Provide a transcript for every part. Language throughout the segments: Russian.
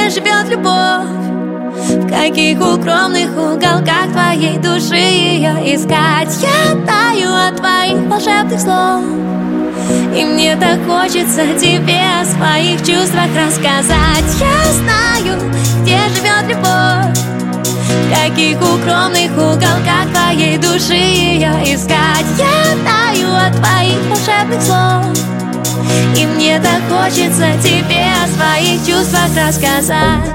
где живет любовь, в каких укромных уголках твоей души ее искать. Я таю от твоих волшебных слов, и мне так хочется тебе о своих чувствах рассказать. Я знаю, где живет любовь, в каких укромных уголках твоей души ее искать. Я таю от твоих волшебных слов, и мне так хочется тебе о своих чувствах рассказать.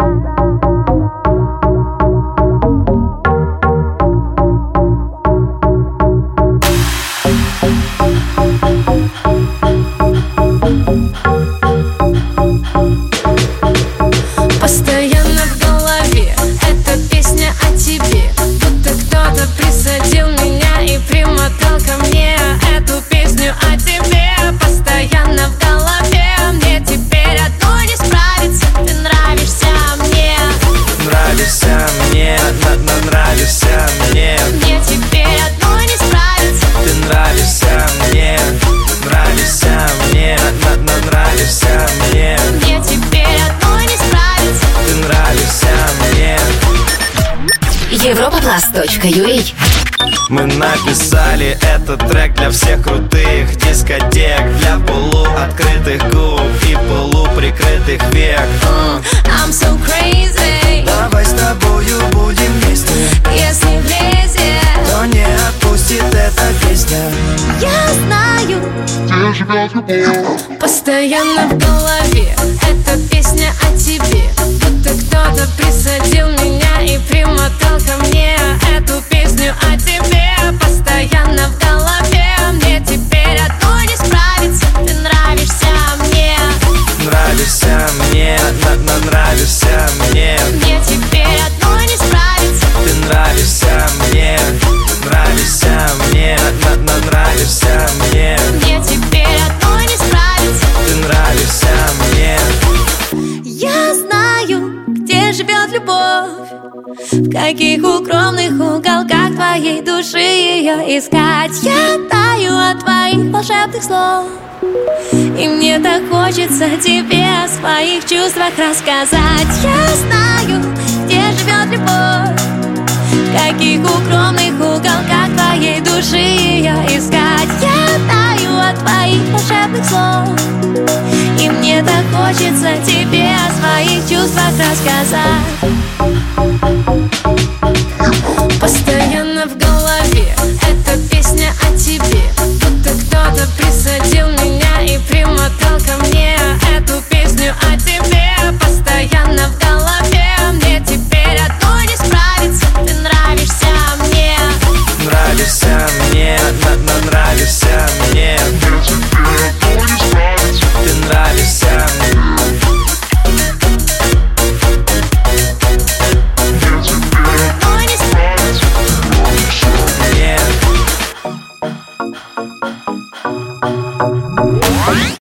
Постоянно в голове эта песня о тебе, будто кто-то присадил меня и примотал ко мне эту песню о тебе. Постоянно в голове, мне теперь одной не справиться. Ты нравишься мне, нравишься мне, нравишься мне. Мне теперь одной не справиться. Ты нравишься мне, нравишься мне, нравишься мне. Мне теперь одной не справиться. Ты нравишься мне. Europaplus.ua. Мы написали этот трек для всех крутых дискотек, для полуоткрытых губ и полуприкрытых век. I'm so crazy. Давай с тобою будем вместе, Если влезет, но не отпустит эта песня. я знаю, где живет любовь. постоянно в голове эта песня о тебе, будто кто-то присадил меня и примотал ко мне эту песню о тебе. Постоянно в голове, мне теперь одной не справиться. Ты нравишься мне, Нравишься мне, нравишься мне. мне теперь одной не справиться. Ты нравишься мне, нравишься мне, нравишься мне. Мне теперь одной не справиться. Ты нравишься мне. Я знаю, где живет любовь, в каких укромных уголках твоей души ее искать. Я таю от твоих волшебных слов, и мне так хочется тебе о своих чувствах рассказать. Я знаю, где живет любовь, в каких укромных уголках твоей души ее искать. Я таю от твоих волшебных слов, и мне так хочется тебе о своих чувствах рассказать.